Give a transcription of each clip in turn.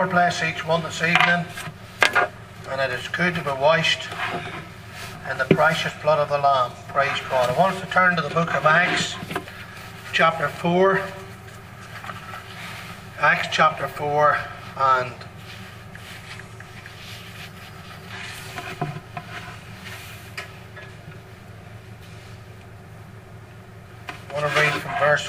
Lord bless each one this evening, and it is good to be washed in the precious blood of the Lamb. Praise God. I want us to turn to the book of Acts, chapter 4. Acts chapter 4, and I want to read from verse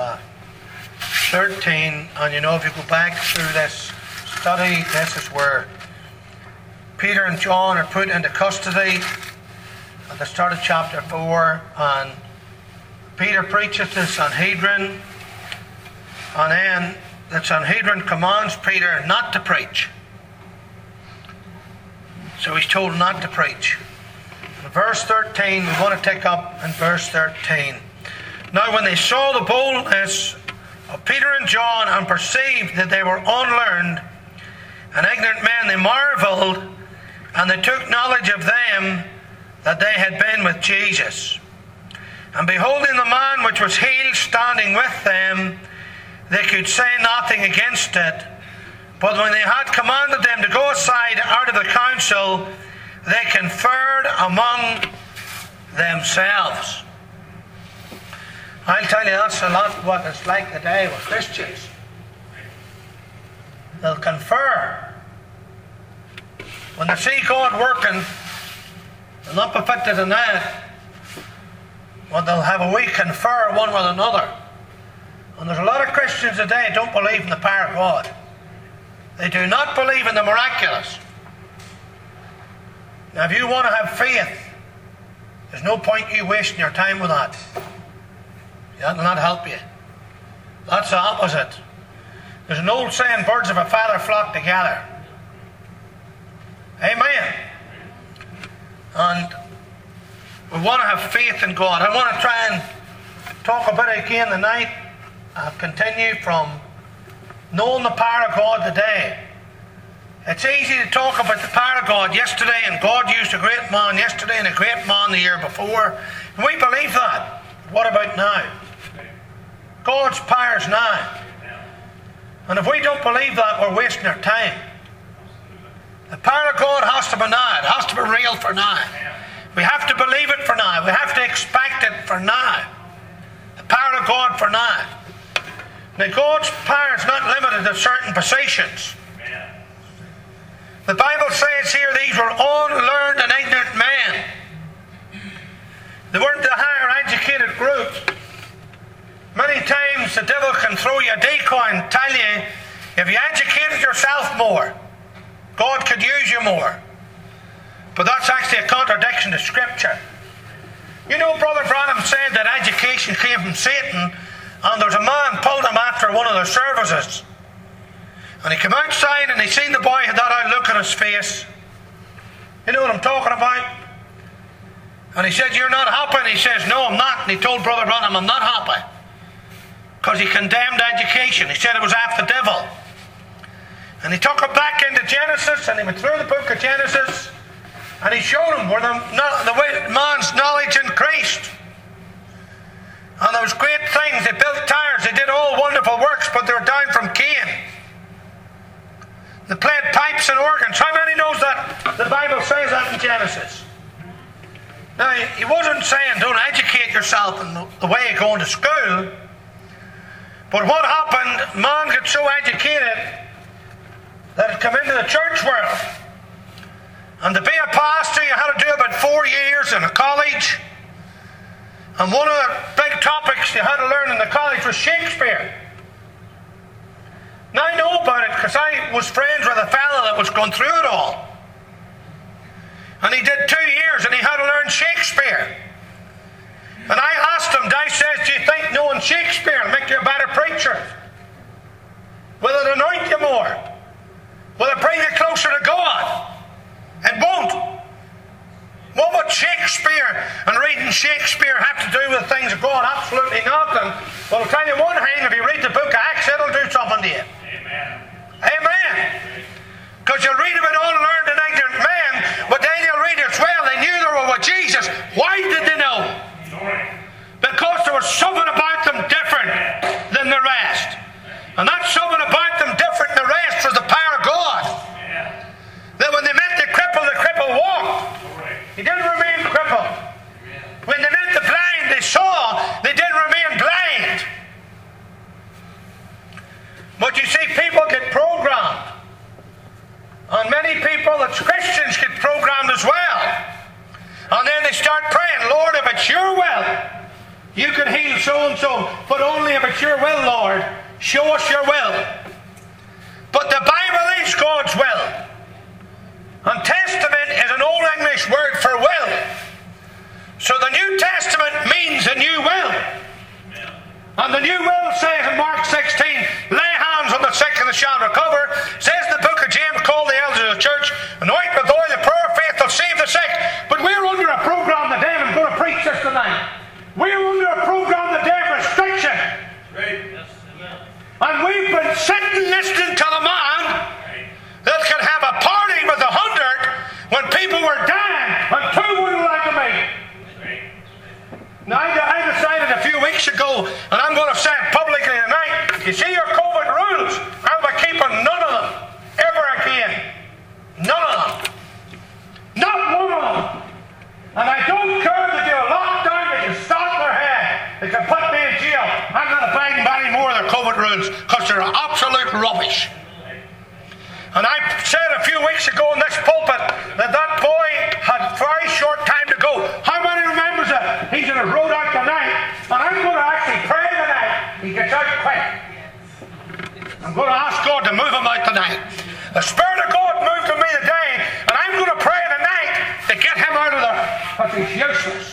13. And you know, if you go back through this study, this is where Peter and John are put into custody at the start of chapter 4, and Peter preaches to the Sanhedrin, and then the Sanhedrin commands Peter not to preach. So he's told not to preach. In verse 13, we want to take up in verse 13. Now when they saw the boldness of Peter and John and perceived that they were unlearned and ignorant men, they marveled, and they took knowledge of them that they had been with Jesus. And beholding the man which was healed standing with them, they could say nothing against it. But when they had commanded them to go aside out of the council, they conferred among themselves. I'll tell you, that's a lot what it's like today with Christians. They'll confer. When they see God working, they'll not be fit to deny it. Well, they'll have a wee confer one with another. And there's a lot of Christians today who don't believe in the power of God. They do not believe in the miraculous. Now, if you want to have faith, there's no point you wasting your time with that. That will not help you. That's the opposite. There's an old saying, birds of a feather flock together. Amen. And we want to have faith in God. I want to try and talk a bit again tonight. I'll continue from knowing the power of God today. It's easy to talk about the power of God yesterday, and God used a great man yesterday and a great man the year before. And we believe that. What about now? God's power is now. And if we don't believe that, we're wasting our time. The power of God has to be now. It has to be real for now. We have to believe it for now. We have to expect it for now. The power of God for now. Now, God's power is not limited to certain positions. The Bible says here these were unlearned and ignorant men. They weren't the higher educated group. Many times the devil can throw you a decoy and tell you, if you educated yourself more, God could use you more. But that's actually a contradiction to Scripture. You know, Brother Branham said that education came from Satan, and there was a man pulled him after one of the services. And he came outside and he seen the boy had that out look on his face. You know what I'm talking about? And he said, "You're not happy?" And he says, "No, I'm not." And he told Brother Branham, "I'm not happy." Because he condemned education. He said it was after the devil. And he took him back into Genesis, and he went through the book of Genesis, and he showed him where the way man's knowledge increased. And there was great things. They built towers. They did all wonderful works, but they were down from Cain. They played pipes and organs. How many knows that the Bible says that in Genesis? Now, he wasn't saying don't educate yourself in the way of going to school. But what happened, man got so educated that it came into the church world. And to be a pastor, you had to do about 4 years in a college. And one of the big topics you had to learn in the college was Shakespeare. Now I know about it because I was friends with a fellow that was going through it all. And he did 2 years and he had to learn Shakespeare. And I asked him, I says, "Do you think knowing Shakespeare will make you a better preacher? Will it anoint you more? Will it bring you closer to God?" It won't. What would Shakespeare and reading Shakespeare have to do with things of God? Absolutely nothing. Well, I'll tell you one thing, if you read the book of Acts, it'll do something to you. Amen. Amen. Because you'll read about unlearned and ignorant men, but then you'll read as well, they knew they were with Jesus. Why did they know? Because there was something about them different than the rest. And that something about them different than the rest was the power of God. people that's Christians get programmed as well. And then they start praying, Lord, if it's your will, you can heal so-and-so, but only if it's your will, Lord. Show us your will. But the Bible is God's will. And testament is an Old English word for will. So the New Testament means a new will. And the new will says in Mark 16, lay hands on the sick and they shall recover. Says the book of James, call the elders of the church, anoint with oil, the prayer of faith will save the sick. But we're under a program today, and I'm going to preach this tonight. We're under a program today of restriction. And we've been sitting listening to the man that can have a party with 100 when people were dying and 2 wouldn't like to meet. Now, I decided a few weeks ago, and I'm going to say it publicly tonight, you see your COVID rules, I'll be keeping none of them ever again. None of them. Not one of them. And I don't care that you're locked down, they can stop their head, they can put me in jail. I'm not abiding by any more of their COVID rules because they're absolute rubbish. And I said a few weeks ago in this pulpit that that boy had very short time to go. How many remembers that? He's on his road out tonight, and I'm going to actually pray tonight. He gets out quick. I'm going to ask God to move him out tonight. The Spirit of God moved to me today, and I'm going to pray tonight to get him out of there because he's useless.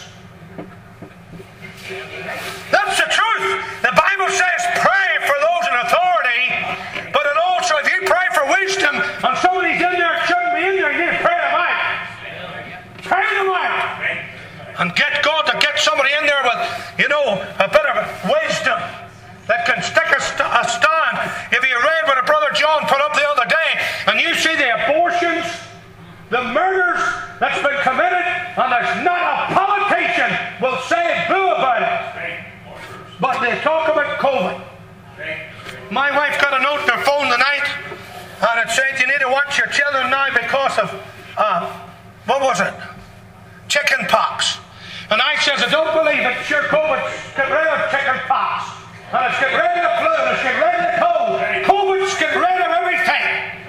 That's the truth. The Bible says pray for those in authority, but it also, if you pray for wisdom and somebody's in there that shouldn't be in there, you need to pray them out. Pray them out. And get God to get somebody in there with, a bit of wisdom that can stick a stand. If you read what a Brother John put up the other day, and you see the abortions, the murders that's been committed, and there's not a politician will say boo about it. But they talk about COVID. My wife got a note on her phone tonight, and it said you need to watch your children now because of, chicken pox. And I says, I don't believe it. Sure, COVID's get rid of chicken pox. And it's get rid of the flu, and it's get rid of the cold. COVID's get rid of everything.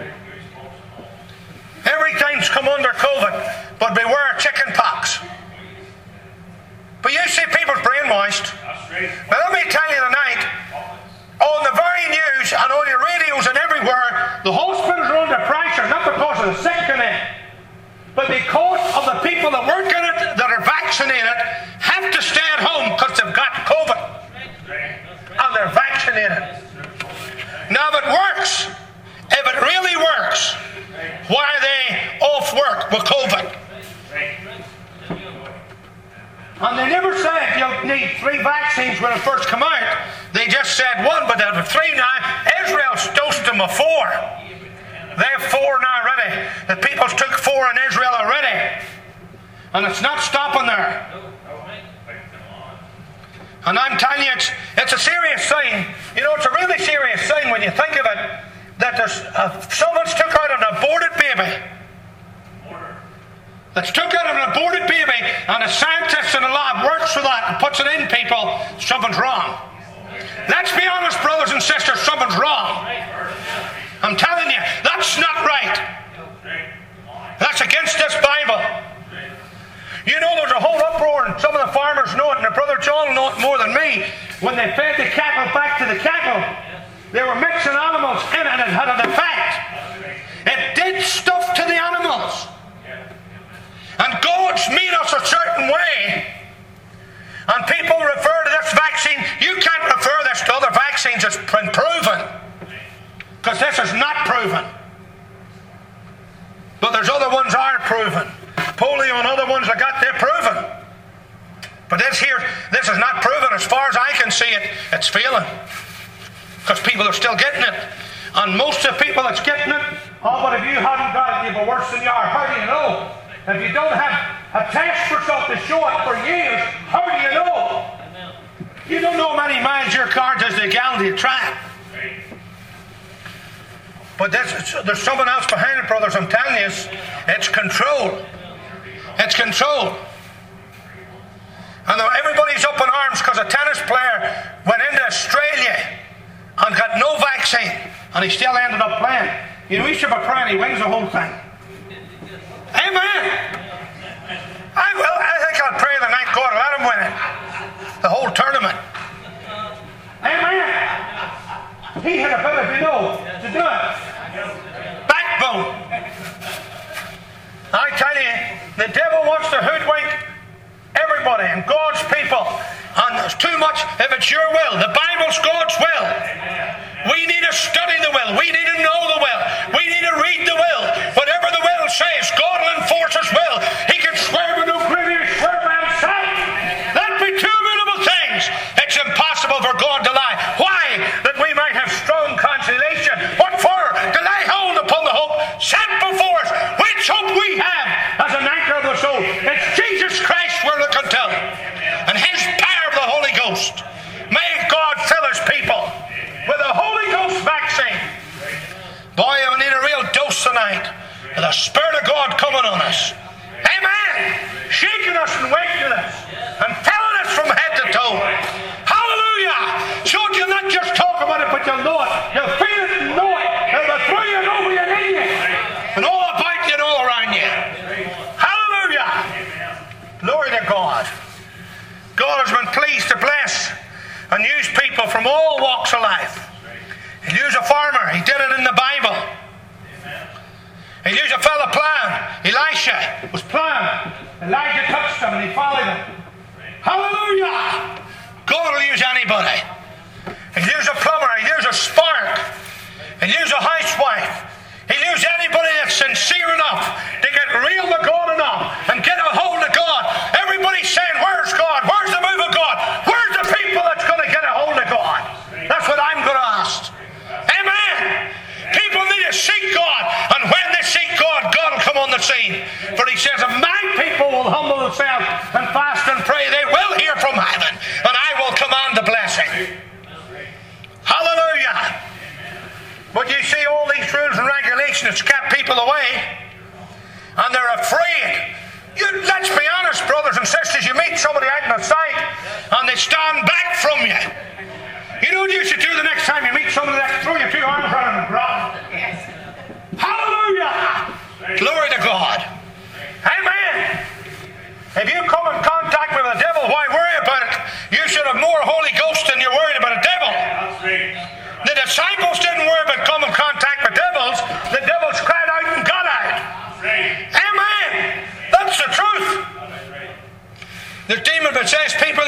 Everything's come under COVID, but beware chicken pox. But you see people's brainwashed. Now let me tell you tonight, on the very news and on your radios and everywhere, the hospitals are under pressure, not because of the sick in it, but because of the people that work in it, that are vaccinated, have to stay at home because they've got COVID. And they're vaccinated. Now if it works, if it really works, why are they off work with COVID? And they never said you'll need 3 vaccines when it first come out. They just said 1, but they have 3 now. Israel's dosed them with 4. They have 4 now already. The people's took 4 in Israel already. And it's not stopping there. And I'm telling you, it's a serious thing. It's a really serious thing when you think of it, that there's someone's took out an aborted baby. That's took out an aborted baby, and a scientist in a lab works for that and puts it in people. Something's wrong. Let's be honest, brothers and sisters, something's wrong. I'm telling you, that's not right. That's against this Bible. There's a whole uproar, and some of the farmers know it, and Brother John will know it more than me. When they fed the cattle back to the cattle, they were mixing animals in it, and it had an effect. It did stuff to the animals. And God's made us a certain way. And people refer to this vaccine. You can't refer this to other vaccines that's been proven. Because this is not proven. But there's other ones are proven. Polio and other ones they're proven. But this is not proven. As far as I can see it, it's failing. Because people are still getting it. And most of the people that's getting it, but if you haven't got it, you'll be worse than you are. How do you know? If you don't have a test for something to show it for years, how do you know? You don't know how many miles your car does the gallon to track. But there's something else behind it, brothers. I'm telling you, it's control. It's control. And everybody's up in arms because a tennis player went into Australia and got no vaccine, and he still ended up playing. He should be praying he wins the whole thing. Amen. I think I'll pray tonight, God, let him win it. The whole tournament. Amen. He had ability, to do it. Backbone. I tell you, the devil wants to hoodwink everybody and God's people. And there's too much if it's your will. The Bible's God's will. We need to study the will. We need to know the will. We need to read the will. Whatever the will says, God will enforce His will. He can swear by no greater, swear by Himself. That be two immutable things. It's impossible for God to lie. Why? That we might have strong consolation. What for? To lay hold upon the hope set before us. Which hope we have as an anchor of the soul. It's Jesus Christ we're looking to. And His power of the Holy Ghost. May God fill His people with the Holy Ghost vaccine. Boy, we need a real dose tonight of the Spirit of God coming on us. Amen. Shaking us and waking us and filling us from head to toe. Hallelujah. So you'll not just talk about it, but you'll know it. You'll feel it and know it. It'll be through you and over you and in you. And all about you and all around you. Hallelujah. Glory to God. God has been pleased to bless and use people from all walks of life. He used a farmer. He did it in the Bible. He used a fellow plowing. Elisha was plowing. Elijah touched him and he followed him. Hallelujah! God will use anybody. He used a plumber. He used a spark. He used a housewife. He used anybody that's sincere enough to get real to God enough and get a hold of God. Everybody's saying, where's God? Where's the move of God? Where's the people that's going to get a hold of God? That's what I'm going to ask. Amen. People need to seek God, and when they seek God, God will come on the scene. For He says, if my people will humble themselves and fast and pray, they will hear from heaven, and I will command the blessing. Hallelujah. But you see all these rules and regulations that's kept people away, and they're afraid. Let's be honest, brothers and sisters, you meet somebody out in the sight, and they stand back from you. You know what you should do the next time you meet somebody that throw your two arms around and grab? Hallelujah! Glory to God. Amen. If you come in contact with the devil, why worry about it? You should have more Holy Ghost than you're worried about a devil. The disciples didn't worry about coming in contact with devils. The devils cried out and got out. Amen. That's the truth. There's demon-possessed people,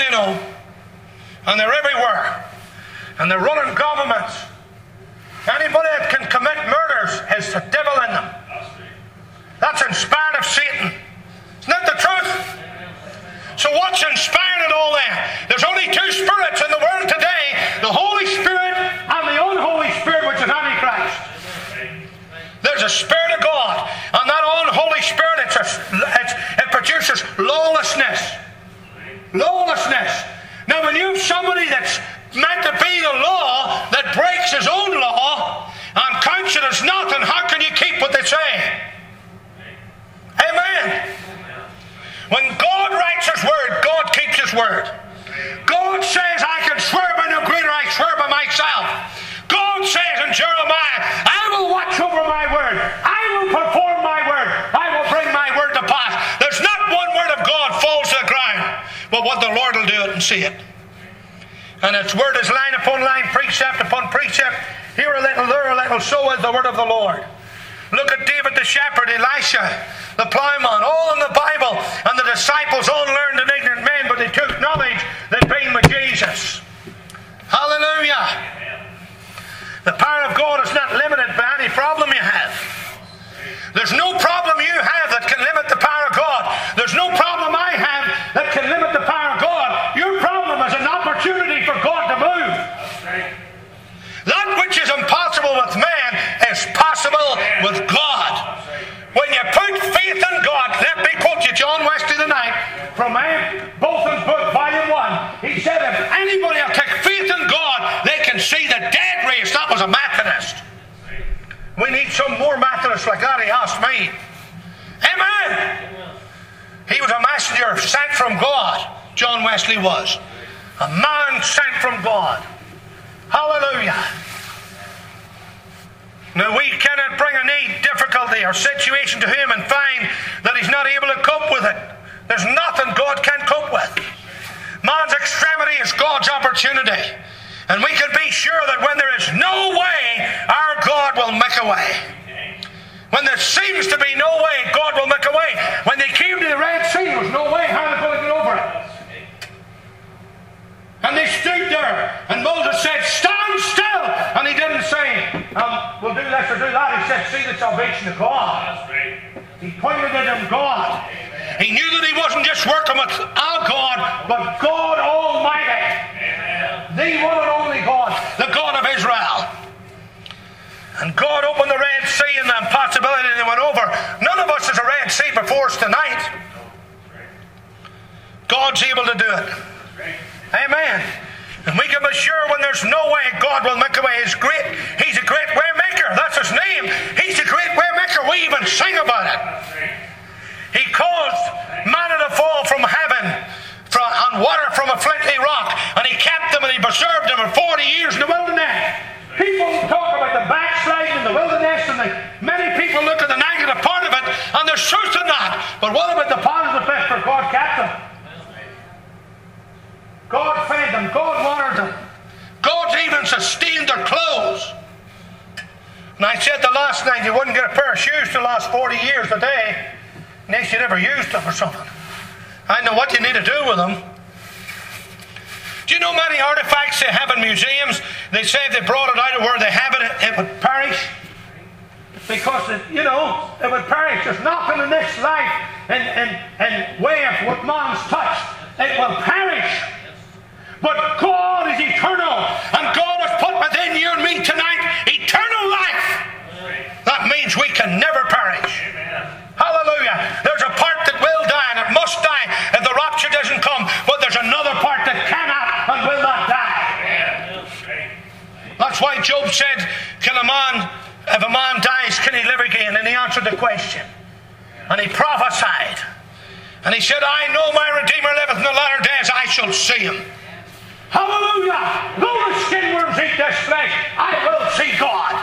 and they're everywhere. And they're running governments. Anybody that can commit murders has the devil in them. That's inspired of Satan. Isn't that the truth? So what's inspiring it all then? There's only two spirits in the world today. The Holy Spirit and the unholy spirit, which is Antichrist. There's a Spirit of God. And that unholy spirit, it produces lawlessness. Lawlessness. Now when you have somebody that's meant to be the law that breaks his own law and counts it as nothing, how can you keep what they say? Amen. When God writes His word, God keeps His word. God says, I can swear by no greater, I swear by myself. God says in Jeremiah, I will watch over my word. I will perform my word. I will bring my word to pass. There's not one word of God falls to the ground, but what the Lord will do it and see it. And its word is line upon line, precept upon precept. Here a little, there a little, so is the word of the Lord. Look at David the shepherd, Elisha, the plowman, all in the Bible. And the disciples all learned and ignorant men, but they took knowledge that being with Jesus. Hallelujah. The power of God is not limited by any problem you have. There's no problem you have that can limit the power of God. There's no problem I have that can limit the power of God. Your problem is an opportunity for God to move. That which is impossible with man is possible with God. When you put faith in God, let me quote you John Wesley tonight from Bolton's book, Volume 1. He said, if anybody will take faith in God, they can see the dead raised. That was a Methodist. We need some more Methodists like that, he asked me. Amen. He was a messenger sent from God. John Wesley was. A man sent from God. Hallelujah. Now we cannot bring a need, difficulty, or situation to Him and find that He sure that when there is no way, our God will make a way. When there seems to be no way, God will make a way. When they came to the Red Sea, there was no way how they were going to get over it. And they stood there, and Moses said, stand still. And he didn't say, we'll do this or do that. He said, see the salvation of God. He pointed at him, God. He knew that he wasn't just working with our God, but God Almighty. The one and only God, the God of Israel. And God opened the Red Sea and the impossibility they went over. None of us has a Red Sea before us tonight. God's able to do it. Amen. And we can be sure when there's no way, God will make a way. He's great. He's a great way maker. That's his name. He's a great way maker. We even sing about it. He caused manna to fall from heaven and water from a flinty rock. And he kept them and he preserved them for 40 years in the wilderness. People talk about the backsliding in the wilderness, and many people look at the negative part of it, and there's truth in that. But what about the positive bit where God kept them? God fed them. God watered them. God's even sustained their clothes. And I said the last night, you wouldn't get a pair of shoes to last 40 years a day unless you never used them or something. I know what you need to do with them. Do you know many artifacts they have in museums? They say if they brought it out of where they have it, it would perish. Because, it would perish. There's nothing in this life and way of what man's touched. It will perish. But God is eternal. And God has put within you and me tonight eternal life. That means we can never perish. Hallelujah. There's a part that will die and it must die if the rapture doesn't come. But there's another part that cannot and will not die. That's why Job said, if a man dies, can he live again? And he answered the question. And he prophesied. And he said, I know my Redeemer liveth in the latter days, I shall see him. Hallelujah! Though the skin worms eat this flesh, I will see God.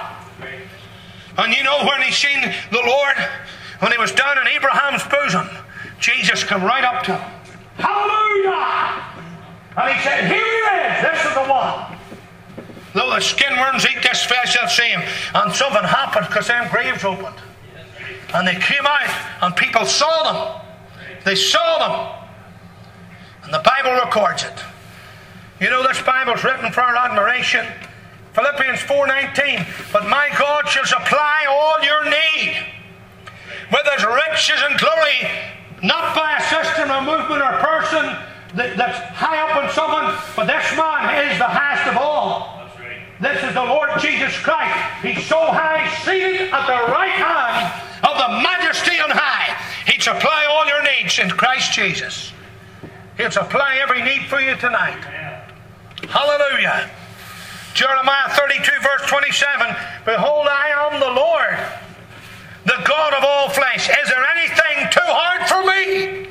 And you know when he seen the Lord, when he was down in Abraham's bosom, Jesus came right up to him. Hallelujah! And he said, here he is, this is the one. Though the skin worms eat this flesh, I'll see him. And something happened because them graves opened. And they came out and people saw them. They saw them. And the Bible records it. You know this Bible's written for our admiration. Philippians 4:19. But my God shall supply all your need with his riches and glory, not by a system or movement or person that's high up in someone, but this man is the highest of all. This is the Lord Jesus Christ. He's so high, seated at the right hand of the majesty on high. He'd supply all your needs in Christ Jesus. He'll supply every need for you tonight. Hallelujah. Jeremiah 32 verse 27. Behold, I am the Lord, the God of all flesh. Is there anything too hard for me?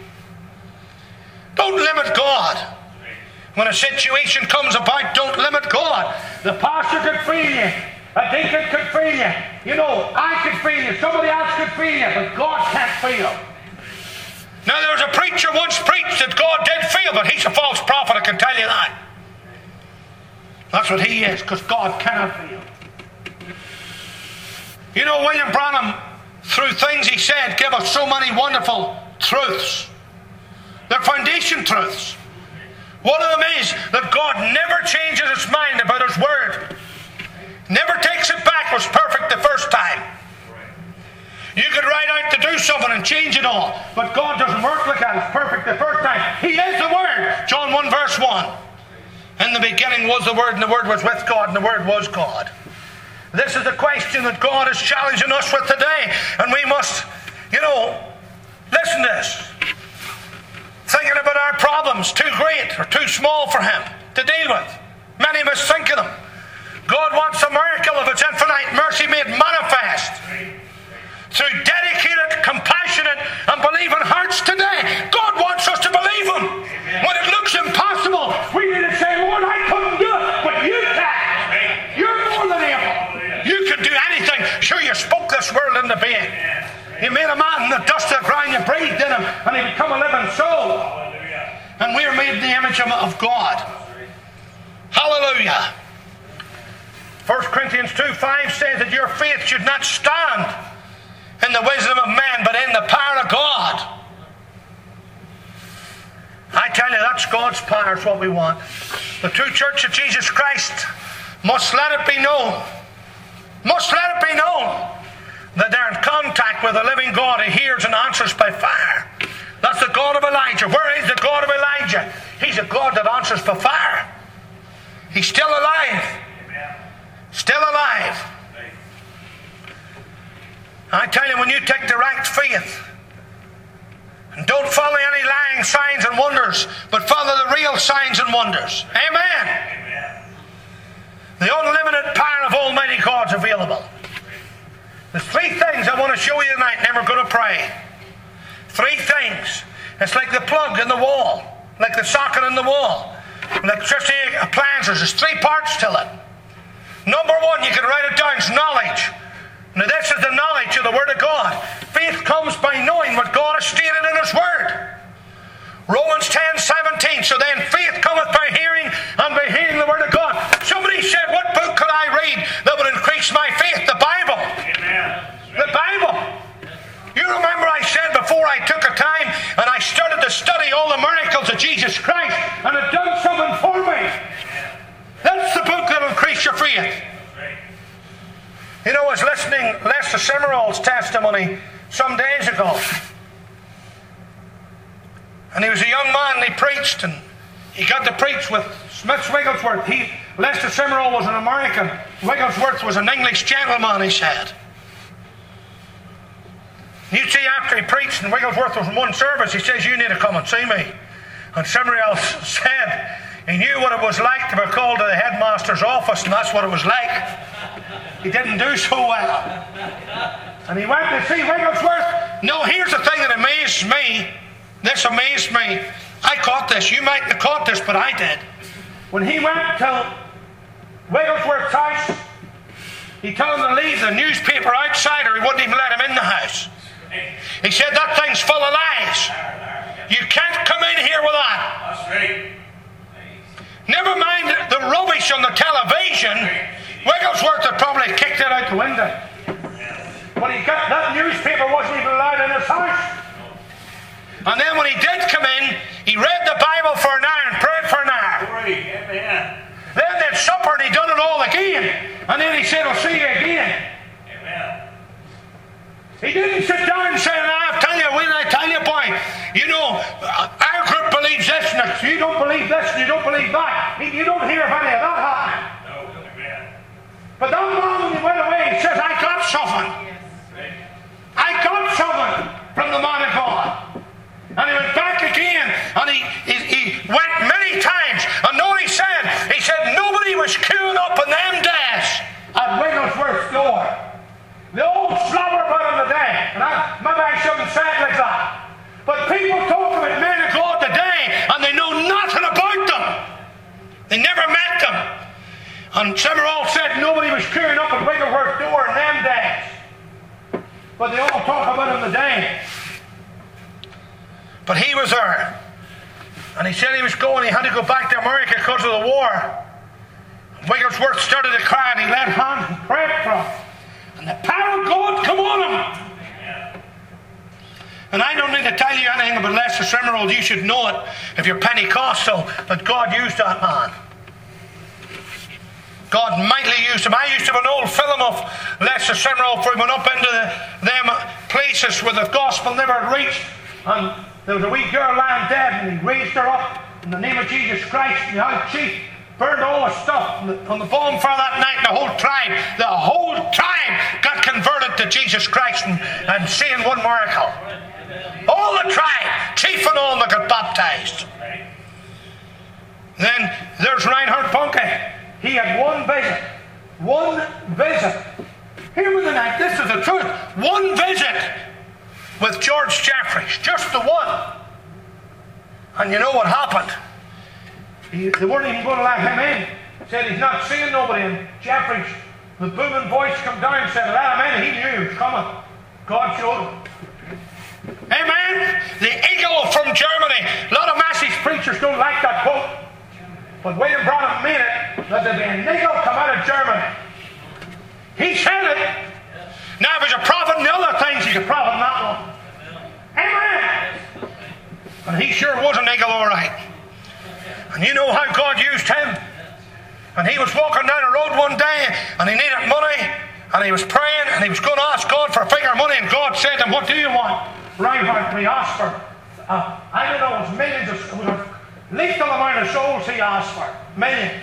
Don't limit God. When a situation comes about, don't limit God. The pastor could feel you. A deacon could feel you. You know, I could feel you. Somebody else could feel you. But God can't feel. Now, there was a preacher once preached that God did feel, but he's a false prophet, I can tell you that. That's what he is, because God cannot feel. You know, William Branham, through things he said, gave us so many wonderful truths. They're foundation truths. One of them is that God never changes his mind about his word. Never takes it back. Was perfect the first time. You could write out to do something and change it all. But God doesn't work like that. It's perfect the first time. He is the Word. John 1 verse 1. In the beginning was the Word, and the Word was with God, and the Word was God. This is the question that God is challenging us with today. And we must, listen to this. Thinking about our problems, too great or too small for him to deal with. Many of us think of them. God wants a miracle of his infinite mercy made manifest through dedicated, compassionate, and believing hearts today. God wants us to believe him. When it looks impossible, we need to say, Lord, I couldn't do it, but you can. You're more than able. You can do anything. Sure, you spoke this world into being. You made a man in the dust of the ground, you breathed in him, and he became a living soul. And we are made in the image of God. Hallelujah. 1 Corinthians 2:5 says that your faith should not stand in the wisdom of man, but in the power of God. I tell you, that's God's power is what we want. The true church of Jesus Christ must let it be known, that they're in contact with the living God who hears and answers by fire. That's the God of Elijah. Where is the God of Elijah? He's a God that answers by fire. He's still alive. Still alive. I tell you, when you take direct faith and don't follow any lying signs and wonders, but follow the real signs and wonders. Amen. The unlimited power of Almighty God's available. There's three things I want to show you tonight, and then we're going to pray. Three things. It's like the plug in the wall, like the socket in the wall. Electricity appliances, there's three parts to it. Number one, you can write it down, it's knowledge. Now this is the knowledge of the Word of God. Faith comes by knowing what God has stated in His Word. Romans 10:17. So then faith cometh by hearing, and by hearing the Word of God. Somebody said, what book could I read that would increase my faith? The Bible. Amen. The Bible. You remember I said before I took a time and I started to study all the miracles of Jesus Christ, and it done something for me. That's the book that will increase your faith. You know, I was listening to Lester Summerall's testimony some days ago. And he was a young man, and he preached, and he got to preach with Smith Wigglesworth. Lester Summerall was an American. Wigglesworth was an English gentleman, he said. You see, after he preached and Wigglesworth was in one service, he says, you need to come and see me. And Summerall said he knew what it was like to be called to the headmaster's office, and that's what it was like. He didn't do so well. And he went to see Wigglesworth. No, here's the thing that amazed me. This amazed me. I caught this. You might have caught this, but I did. When he went to Wigglesworth's house, he told him to leave the newspaper outside, or he wouldn't even let him in the house. He said, that thing's full of lies. You can't come in here with that. That's right. Never mind the rubbish on the television. Wigglesworth had probably kicked it out the window. But that newspaper wasn't even allowed in his house. And then when he did come in, he read the Bible for an hour and prayed for an hour. Then they had supper and he done it all again. And then he said, I'll see you again. He didn't sit down and say, I'll tell you, when I tell you, boy, you know, our group believes this, and you don't believe this, and you don't believe that. You don't hear of any of that happening. But that man, when he went away, he says, I got something. I got something from the man of God. And he went back again, and he went many times. And know what he said? He said, nobody was queuing up in them days at Wigglesworth's door. The old slobber about him today. And maybe I shouldn't say it like that. But people talk about men of God today, and they know nothing about them. They never met them. And Summerall said nobody was queuing up at Wigglesworth's door in them days. But they all talk about him today. But he was there. And he said he was going, he had to go back to America because of the war. Wigglesworth started to cry, and he laid hands and prayed for him. And the power of God come on him. And I don't need to tell you anything about Lester Summerall. You should know it if you're Pentecostal, that God used that man. God mightily used him. I used to have an old film of Lester Summerall before he went up into them places where the gospel never reached. And there was a wee girl lying dead, and he raised her up in the name of Jesus Christ. And the old chief burned all the stuff on the bonfire that night, and the whole tribe got converted to Jesus Christ and seeing one miracle. All the tribe, chief and all, that got baptized. Then there's Reinhard Bonnke. He had one visit. One visit. Hear me tonight, this is the truth. One visit with George Jeffreys. Just the one. And you know what happened? They weren't even going to let him in. Said he's not seeing nobody. And Jeffreys, the booming voice come down and said, let him in. He knew he was coming. God showed him. Amen? The eagle from Germany. A lot of message preachers don't like that quote. But William Branham made it that there'd be an eagle come out of Germany. He said it. Now if he's a prophet in the other things, he's a prophet in that one. Amen. And he sure was an eagle, all right. And you know how God used him. And he was walking down the road one day, and he needed money, and he was praying, and he was going to ask God for a figure of money, and God said to him, what do you want? Right, he asked for, I don't know, it was millions, it was a lethal amount of souls he asked for. Millions.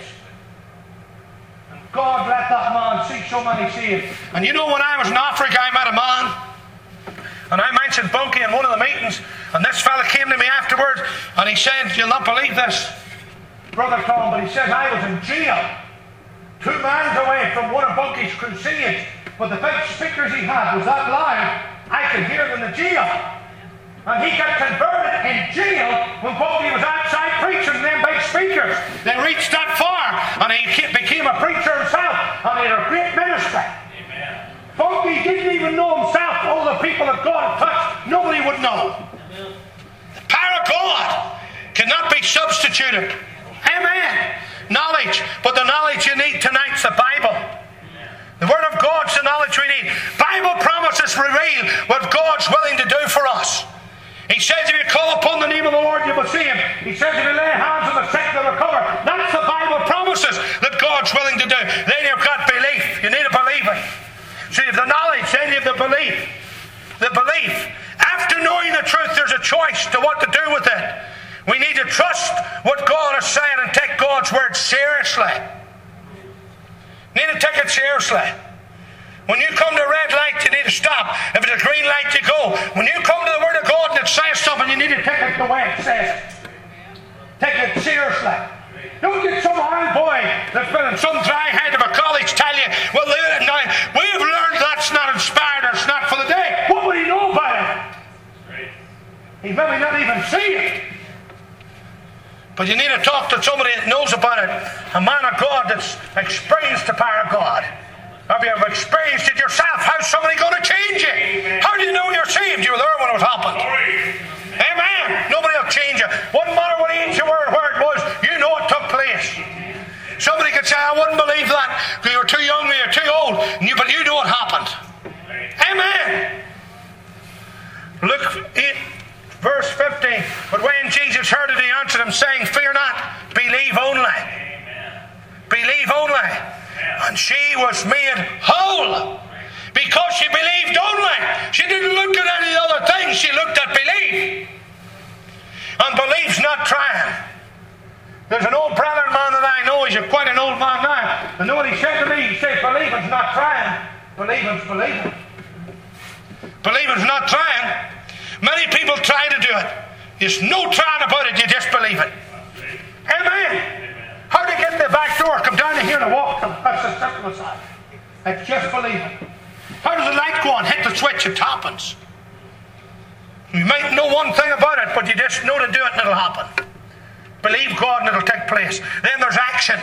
And God let that man see so many saved. And you know, when I was in Africa, I met a man, and I mentioned Bunky in one of the meetings, and this fella came to me afterwards, and he said, you'll not believe this, Brother Tom, but he said, I was in jail 2 miles away from one of Bunky's crusades, but the big speakers he had was that loud, I could hear them in the jail. And he got converted in jail when Bunky was outside preaching them big speakers. They reached that far, and he became a preacher himself, and he had a great ministry. Amen. Bunky didn't even know himself, all the people that God had touched, nobody would know. Amen. The power of God cannot be substituted. Amen. Knowledge. But the knowledge you need tonight's the Bible. The Word of God's the knowledge we need. Bible promises reveal what God's willing to do for us. He says if you call upon the name of the Lord, you will see Him. He says if you lay hands on the sick, they'll recover. That's the Bible promises that God's willing to do. Then you've got belief. You need to believe it. So you have the knowledge, then you have the belief. The belief. After knowing the truth, there's a choice to what to do with it. We need to trust what God is saying and take God's word seriously. You need to take it seriously. When you come to a red light, you need to stop. If it's a green light, you go. When you come to the Word of God and it says something, you need to take it the way it says it. Take it seriously. Don't get some old boy that's been in some dry head of a college tell you, well, now, we've learned that's not inspired or it's not for the day. What would he know about it? He maybe not even see it. But you need to talk to somebody that knows about it. A man of God that's experienced the power of God. Have you ever experienced it yourself? How's somebody going to change you? Amen. How do you know you're saved? You were there when it happened. Amen. Nobody will change you. Wouldn't matter what age you were or where it was. You know it took place. Somebody could say, I wouldn't believe that because you were too young or you're too old. But you know it happened. Amen. Luke 8. Verse 15, but when Jesus heard it, he answered him, saying, fear not, believe only. Amen. Believe only. Amen. And she was made whole because she believed only. She didn't look at any other things, she looked at belief. And belief's not trying. There's an old brother man that I know, he's quite an old man now. And you know what he said to me? He said, believing's not trying, believing's believing. Believing's not trying. Many people try to do it. There's no trying about it, you just believe it. Amen. How to get in the back door? Come down here and walk. That's the simple as that. It's just believing. How does the light go on? Hit the switch, it happens. You might know one thing about it, but you just know to do it and it'll happen. Believe God and it'll take place. Then there's action.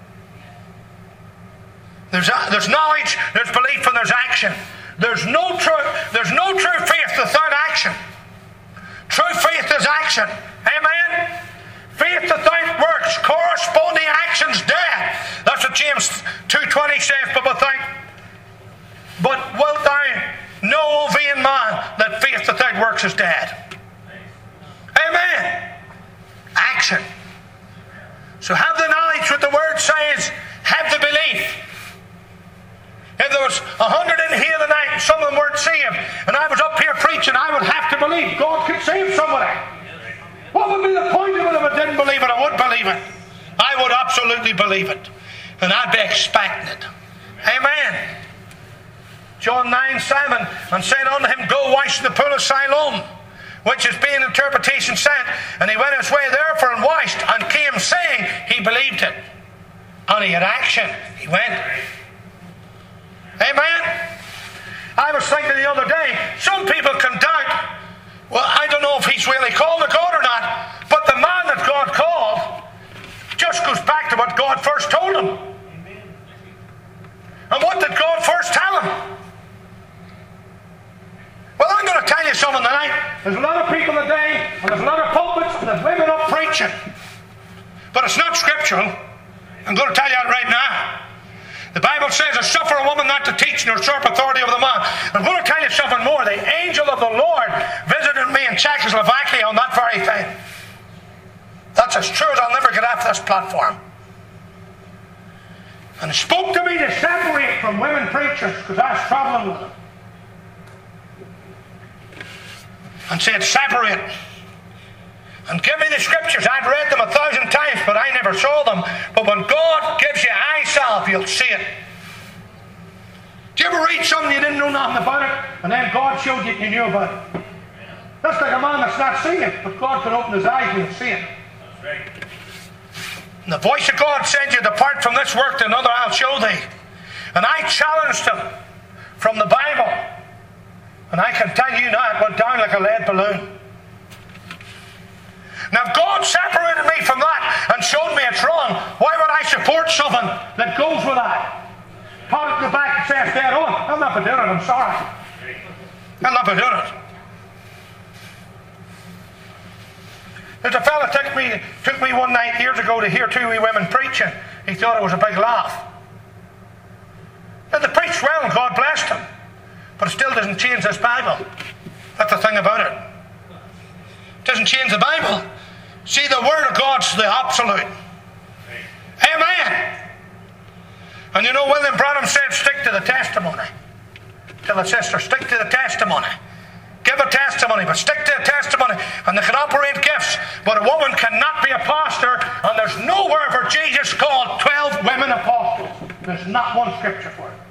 There's knowledge, there's belief, and there's action. There's no true faith without action. True faith is action. Amen? Faith without works, corresponding actions dead. That's what James 2:20 says, but wilt thou know, O vain man, that faith without works is dead. Amen? Action. So have the knowledge what the word says, have the belief. If there was 100 in here tonight and some of them weren't saved, and I was up here preaching, I would have to believe God could save somebody. What would be the point of it if I didn't believe it? I would believe it. I would absolutely believe it. And I'd be expecting it. Amen. John 9:7, and said unto him, go wash in the pool of Siloam, which is being interpretation sent. And he went his way therefore and washed, and came saying he believed it. And he had action. He went. Amen? I was thinking the other day, some people can doubt, well, I don't know if he's really called to God or not, but the man that God called just goes back to what God first told him. And what did God first tell him? Well, I'm going to tell you something tonight. There's a lot of people today, and there's a lot of pulpits, and there's women up preaching. But it's not scriptural. I'm going to tell you that right now. The Bible says, suffer a woman not to teach nor usurp authority over the man. I'm going to tell you something more. The angel of the Lord visited me in Czechoslovakia on that very thing. That's as true as I'll never get off this platform. And he spoke to me to separate from women preachers because I was traveling with them. And said, separate. And give me the scriptures. I'd read them 1,000 times, but I never saw them. But when God gives you eye salve, you'll see it. Do you ever read something you didn't know nothing about it, and then God showed you you knew about it? That's like a man that's not seeing it, but God can open his eyes and he'll see it. That's right. And the voice of God said, you depart from this work to another, I'll show thee. And I challenged him from the Bible. And I can tell you now, it went down like a lead balloon. Now, if God separated me from that and showed me it's wrong, why would I support something that goes with that? Pat it in the back and say, dead on. I'll not be doing it, I'm sorry. I'll not be doing it. There's a fella took me one night years ago to hear two wee women preaching. He thought it was a big laugh. Now, they preached well and God blessed them, but it still doesn't change this Bible. That's the thing about it. It doesn't change the Bible. See, the Word of God's the absolute. Amen. And you know, William Branham said, stick to the testimony. Tell the sister, stick to the testimony. Give a testimony, but stick to the testimony. And they can operate gifts, but a woman cannot be a pastor, and there's nowhere where Jesus called 12 women apostles. There's not one scripture for it.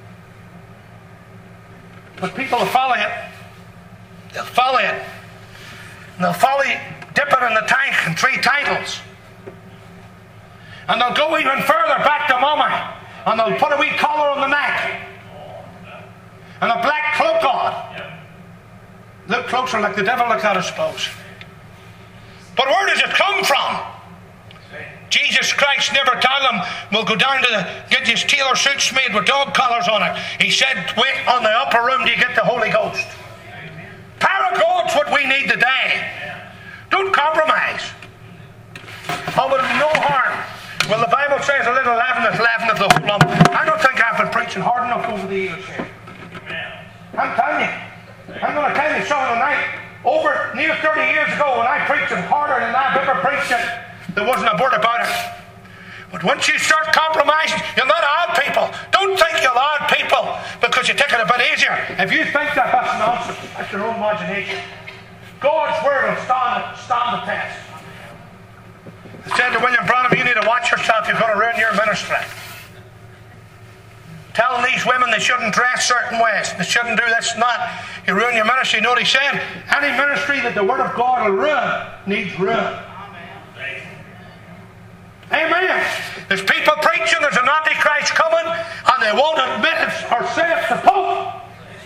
But people will follow it. They'll follow it. And they'll follow it, dip it in the tank in 3 titles. And they'll go even further back to Mama. And they'll put a wee collar on the neck. And a black cloak on. Look closer like the devil like that, I suppose. But where does it come from? Jesus Christ never told them, we'll go down to get these tailor suits made with dog collars on it. He said, wait on the upper room till you get the Holy Ghost. Paragon's what we need today. Don't compromise. Oh, but no harm. Well, the Bible says a little leaven is leaven of the whole lump. I don't think I've been preaching hard enough over the years here. I'm telling you. I'm going to tell you something tonight. Over near 30 years ago, when I preached it harder than I've ever preached it, there wasn't a word about it. But once you start compromising, you'll not add people. Don't think you'll add people because you take it a bit easier. If you think that, that's nonsense. That's your own imagination. God's word will stand the test. I said to William Branham, you need to watch yourself. You're going to ruin your ministry. Telling these women they shouldn't dress certain ways. They shouldn't do this and that. You ruin your ministry. You know what he's saying? Any ministry that the Word of God will ruin needs ruin. Amen. There's people preaching there's an Antichrist coming and they won't admit it or say it's the Pope.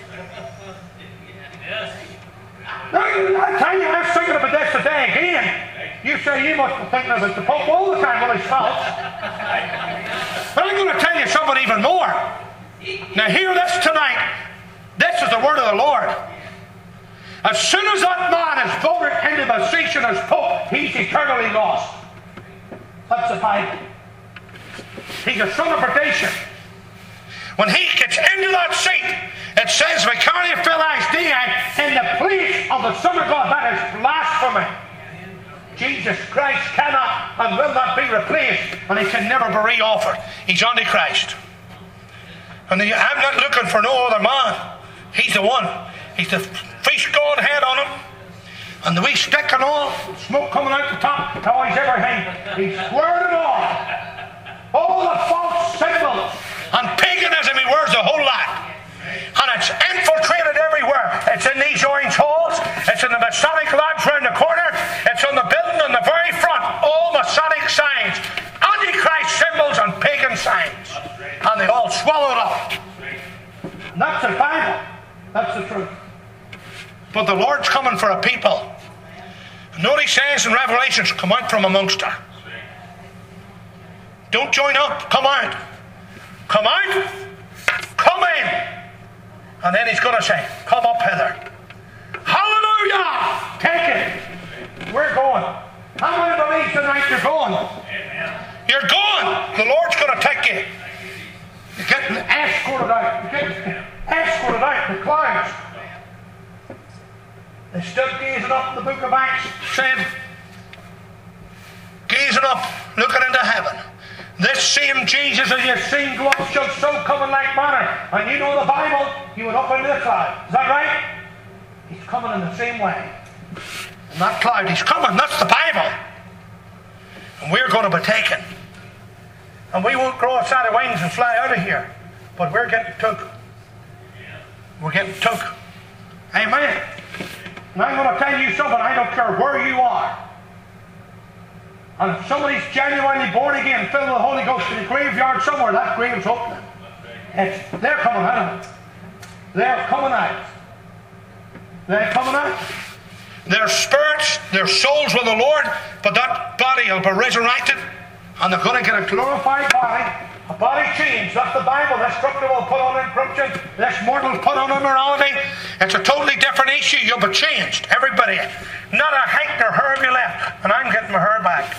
Now, I tell you, I was thinking about this today again. You say you must be thinking about the Pope all the time. Well, he's false. But I'm going to tell you something even more. Now hear this tonight. This is the word of the Lord. As soon as that man is voted into the position as Pope, he's eternally lost. That's the Bible. He's a son of perdition. When he gets into that seat, it says, Vicarious Phili's Dei in the place of the Son of God. That is blasphemy. Jesus Christ cannot and will not be replaced, and he can never be re-offered. He's Antichrist. And I'm not looking for no other man. He's the one. He's the fish god head on him, and the wee stick and all, smoke coming out the top, how he's everything. He's squared it all the false symbols and paganism. He wears the whole lot, and it's infiltrated everywhere. It's in these orange halls, it's in the Masonic lodge round the corner, it's on the building on the very front, all Masonic signs, Antichrist symbols and pagan signs, and they all swallow it up. And that's the Bible. That's the truth. But the Lord's coming for a people. And what he says in Revelations, come out from amongst her. Don't join up, come out. Come out, come in. And then he's going to say, come up hither. Hallelujah! Take it. We're going. How many believe tonight you're going? You're going. The Lord's going to take you. escorted out. They get escorted out in the clouds. They stood gazing up in the book of Acts, said, gazing up, looking into heaven. This same Jesus that you've seen go up shall so come in like manner. And you know the Bible, he went up into the cloud. Is that right? He's coming in the same way. In that cloud, he's coming. That's the Bible. And we're going to be taken. And we won't grow a set of wings and fly out of here. But we're getting took. We're getting took. Amen. And I'm going to tell you something. I don't care where you are. And if somebody's genuinely born again, filled with the Holy Ghost in a graveyard somewhere, that grave's opening. They're coming out. They're coming out. They're coming out. Their spirits, their souls with the Lord, but that body will be resurrected, and they're going to get a glorified body, a body changed. That's the Bible. This corruptible put on incorruption, this mortal put on immorality. It's a totally different issue. You'll be changed, everybody. Not a hint or hair of you left, and I'm getting my hair back.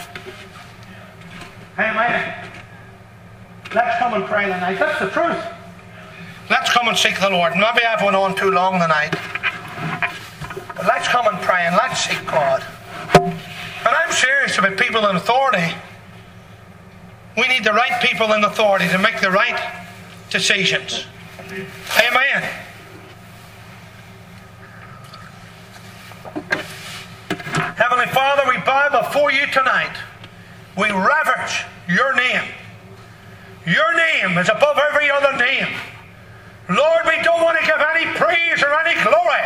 Amen. Let's come and pray tonight. That's the truth. Let's come and seek the Lord. Maybe I've went on too long tonight. But let's come and pray and let's seek God. And I'm serious about people in authority. We need the right people in authority to make the right decisions. Amen. Heavenly Father, we bow before you tonight. We reverence your name. Your name is above every other name. Lord, we don't want to give any praise or any glory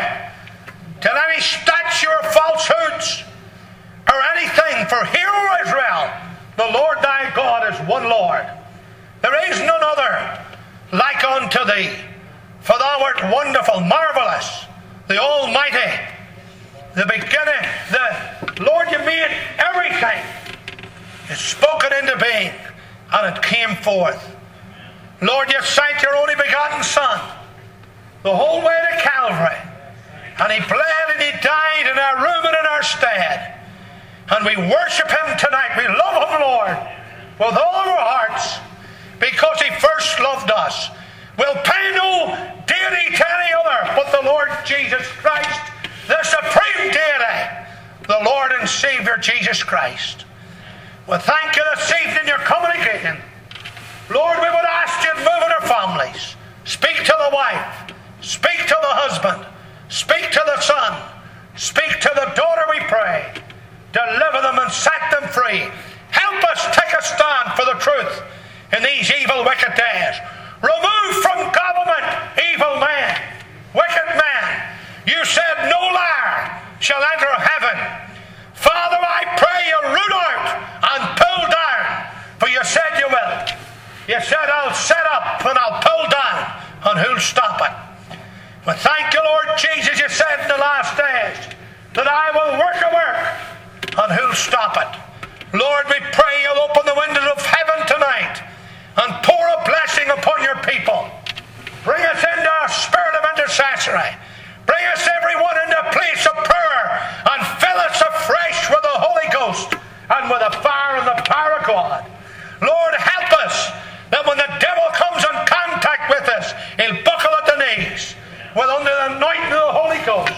to any statue or falsehoods or anything. For hear, O Israel, the Lord thy God is one Lord. There is none other like unto thee. For thou art wonderful, marvelous, the Almighty, the beginning, the Lord. You made everything. It's spoken into being, and it came forth. Lord, you sent your only begotten Son the whole way to Calvary, and he bled and he died in our room and in our stead. And we worship him tonight. We love him, Lord, with all of our hearts, because he first loved us. We'll pay no deity to any other but the Lord Jesus Christ, the supreme deity, the Lord and Savior Jesus Christ. We thank you this evening you're coming again. Lord, we would ask you to move in our families. Speak to the wife. Speak to the husband. Speak to the son. Speak to the daughter, we pray. Deliver them and set them free. Help us take a stand for the truth in these evil, wicked days. Remove from government evil men, wicked men. You said no liar shall enter heaven. Father, I pray you root out and pull down, for you said you will. You said I'll set up and I'll pull down, and who'll stop it? But thank you, Lord Jesus, you said in the last days that I will work a work, and who'll stop it? Lord, we pray you'll open the windows of heaven tonight and pour a blessing upon your people. Bring us into a spirit of intercessory. Bring us everyone into a place of prayer and fill us afresh with the Holy Ghost and with the fire and the power of God. Lord, help us that when the devil comes in contact with us, he'll buckle at the knees with under the anointing of the Holy Ghost.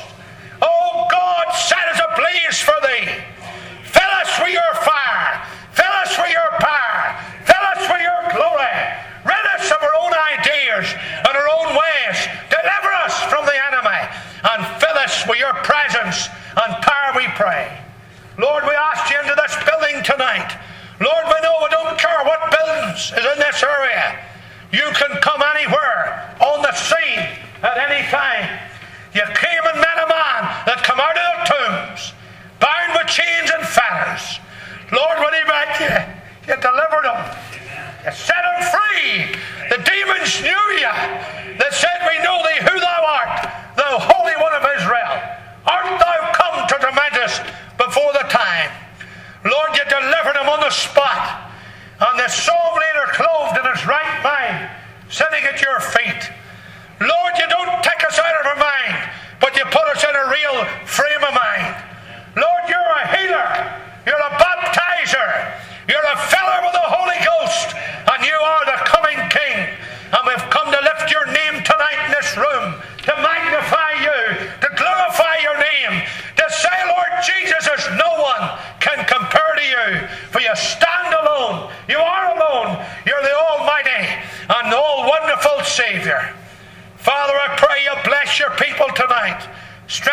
Oh God, set us ablaze for thee. Fill us with your fire. Fill us with your power. Fill us with your glory. Rid us of our own ideas and our own ways. Deliver us from the enemy and fill us with your presence and power, we pray. Lord, we ask you into this building tonight. Lord, we know we don't care what buildings is in this area. You can come anywhere on the scene at any time. You came and met a man that come out of the tombs, bound with chains and fetters. Lord, when he met you, you delivered him. You set him free. The demons knew you. They said, we know thee who thou art, the Holy One of Israel. Art thou come to torment us before the time? Lord, you delivered him on the spot. And the psalm leader clothed in his right mind, sitting at your feet. Lord, you don't take us out of our mind, but you put us in a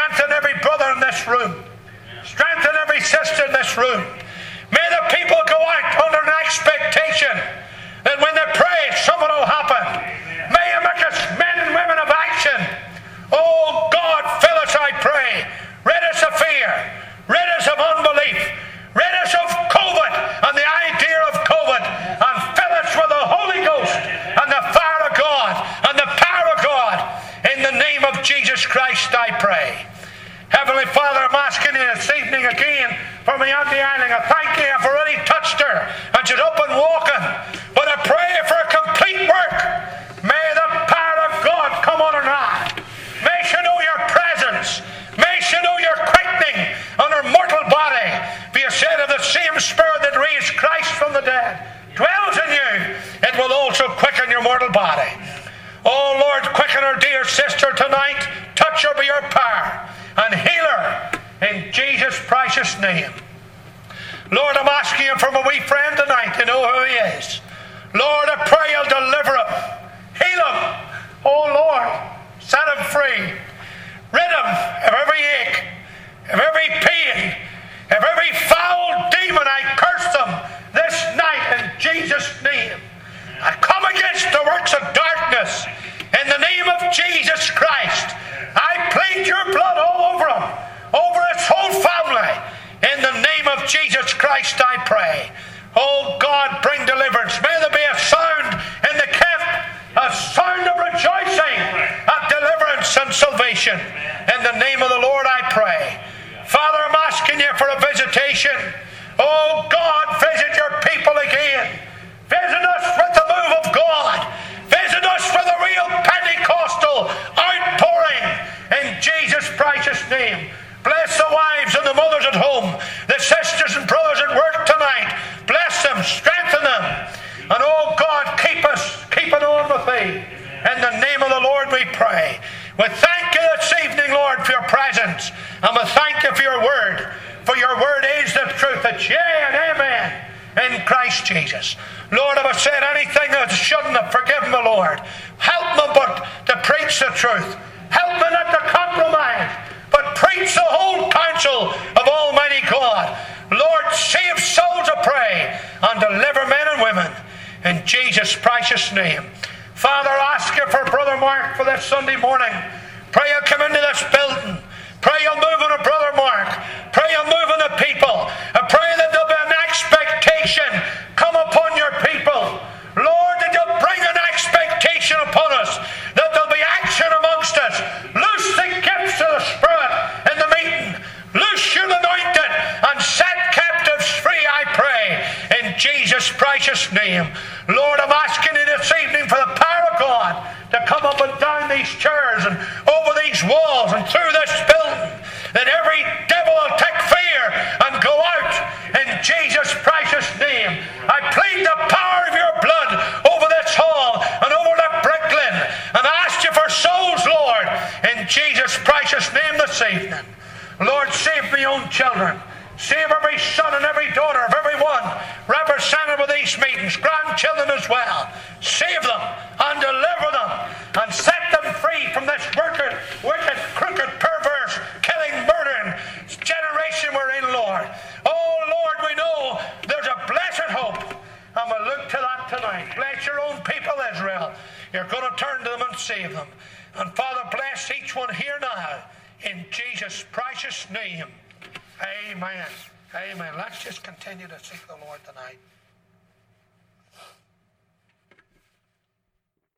strengthen every brother in this room. Strengthen every sister in this room. May the people go out under an expectation that when they pray, something will happen. May you make us men and women of action. Oh God, fill us, I pray. Rid us of fear. Rid us of unbelief. Rid us of COVID and the idea of COVID. And fill us with the Holy Ghost and the fire of God and the power of God. In the name of Jesus Christ, I pray. Heavenly Father, I'm asking you this evening again for my Auntie Eiling. I thank you, I've already touched her and she's up and walking. But I pray for a complete work. May the power of God come on her now. May she know your presence. May she know your quickening on her mortal body. For you said of the same Spirit that raised Christ from the dead dwells in you, it will also quicken your mortal body. Oh Lord, quicken our dear sister tonight. Touch her by your power and heal her in Jesus' precious name. Lord, I'm asking you for my wee friend tonight to know who he is. Lord, I pray you'll deliver him. Heal him. Oh Lord, set him free. Rid him of every ache, of every pain, of every foul demon. I curse them this night in Jesus' name. I come against the works of darkness in the name of Jesus Christ. I plead your blood all over him, over his whole family. In the name of Jesus Christ, I pray. Oh God, bring deliverance. May there be a sound in the camp, a sound of rejoicing, of deliverance and salvation. In the name of the Lord, I pray. Father, I'm asking you for a visitation. Oh God, visit your people again. Visit us with the move of God. Visit us with a real Pentecostal outpouring in Jesus' precious name. Bless the wives and the mothers at home, the sisters and brothers at work tonight. Bless them, strengthen them. And oh God, keep us keeping on with thee. In the name of the Lord we pray. We thank you this evening, Lord, for your presence. And we thank you for your word. For your word is the truth. It's yea and amen in Christ Jesus. Lord, if I said anything that I shouldn't have, forgive me, Lord. Help me but to preach the truth. Help me not to compromise, but preach the whole counsel of Almighty God. Lord, save souls, I pray, and deliver men and women in Jesus' precious name. Father, I ask you for Brother Mark for this Sunday morning. Pray you'll come into this building. Pray you'll move on Brother Mark. Pray you'll move on the people. I pray that there'll be an expectation come upon your people. Lord, that you'll bring an expectation upon us. That there'll be action amongst us. Loose the gifts of the Spirit in the meeting. Loose your anointed and set captives free, I pray, in Jesus' precious name. Lord, I'm asking you this evening for the power of God to come up and down these chairs and over these walls and through this building, that every devil will take fear and go out in Jesus' precious name. I plead the power of your blood over this hall and over the bricklaying, and I ask you for souls, Lord, in Jesus' precious name this evening. Lord, save my own children. Save every son and every daughter of everyone represented with these meetings, grandchildren as well. Save them and deliver them and set them free from this wicked, crooked, perverse, killing, murdering generation we're in, Lord. Oh, Lord, we know there's a blessed hope, and we look to that tonight. Bless your own people, Israel. You're going to turn to them and save them. And Father, bless each one here now in Jesus' precious name. Amen. Amen. Let's just continue to seek the Lord tonight.